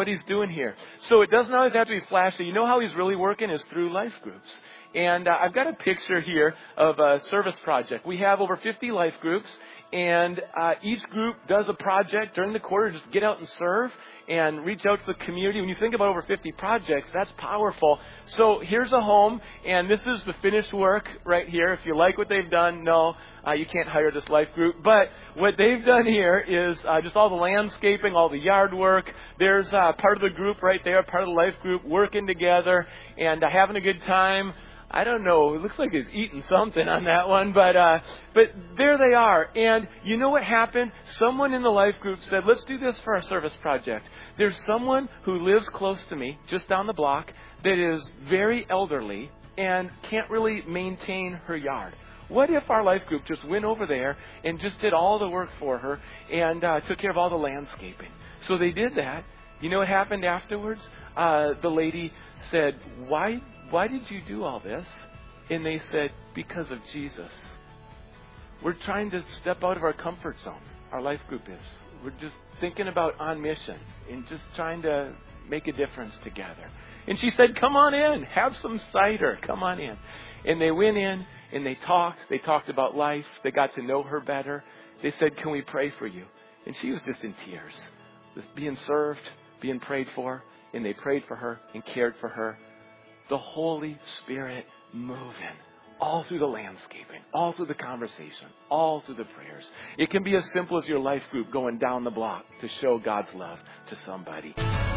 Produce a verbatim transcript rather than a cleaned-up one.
what He's doing here. So it doesn't always have to be flashy. You know how He's really working is through life groups. And uh, I've got a picture here of a service project. We have over fifty life groups, and uh, each group does a project during the quarter. Just get out and serve and reach out to the community. When you think about over fifty projects, that's powerful. So here's a home, and this is the finished work right here. If you like what they've done, no, uh, you can't hire this life group. But what they've done here is uh, just all the landscaping, all the yard work. There's uh, part of the group right there, part of the life group, working together and uh, having a good time. I don't know. It looks like he's eating something on that one, but uh, but there they are. And you know what happened? Someone in the life group said, let's do this for our service project. There's someone who lives close to me, just down the block, that is very elderly and can't really maintain her yard. What if our life group just went over there and just did all the work for her and uh, took care of all the landscaping? So they did that. You know what happened afterwards? Uh, the lady said, why Why did you do all this? And they said, because of Jesus. We're trying to step out of our comfort zone. Our life group is. We're just thinking about on mission and just trying to make a difference together. And she said, come on in. Have some cider. Come on in. And they went in and they talked. They talked about life. They got to know her better. They said, can we pray for you? And she was just in tears. Just being served, being prayed for. And they prayed for her and cared for her. The Holy Spirit moving all through the landscaping, all through the conversation, all through the prayers. It can be as simple as your life group going down the block to show God's love to somebody.